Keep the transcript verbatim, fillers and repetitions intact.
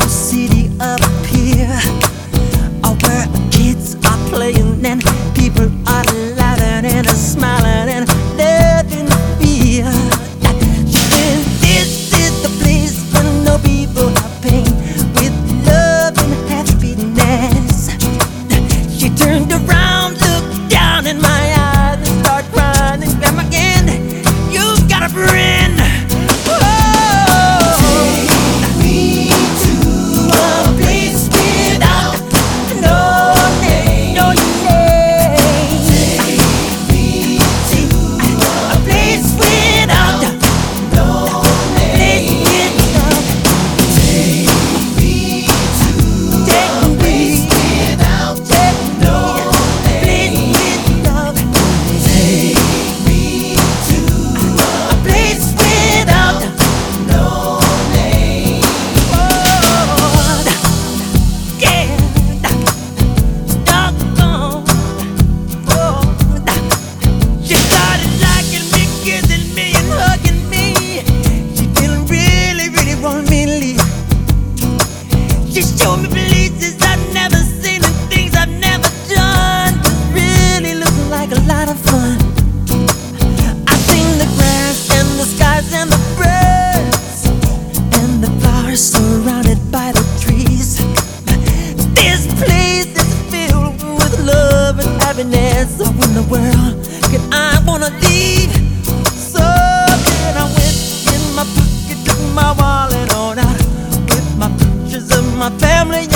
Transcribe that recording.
beautiful city up here, oh, where kids are playing and people are laughing and smiling and loving fear. And this is the place where no people are pain, with love and happiness. She turned around, looked down in my eyes and started crying and come again. You got a friend. She showed me places I've never seen and things I've never done. It really looks like a lot of fun. I've seen the grass and the skies and the birds and the flowers surrounded by the trees. This place is filled with love and happiness. So in the world could I wanna leave? So then I went in my pocket, took my wallet on out with my pictures of my family.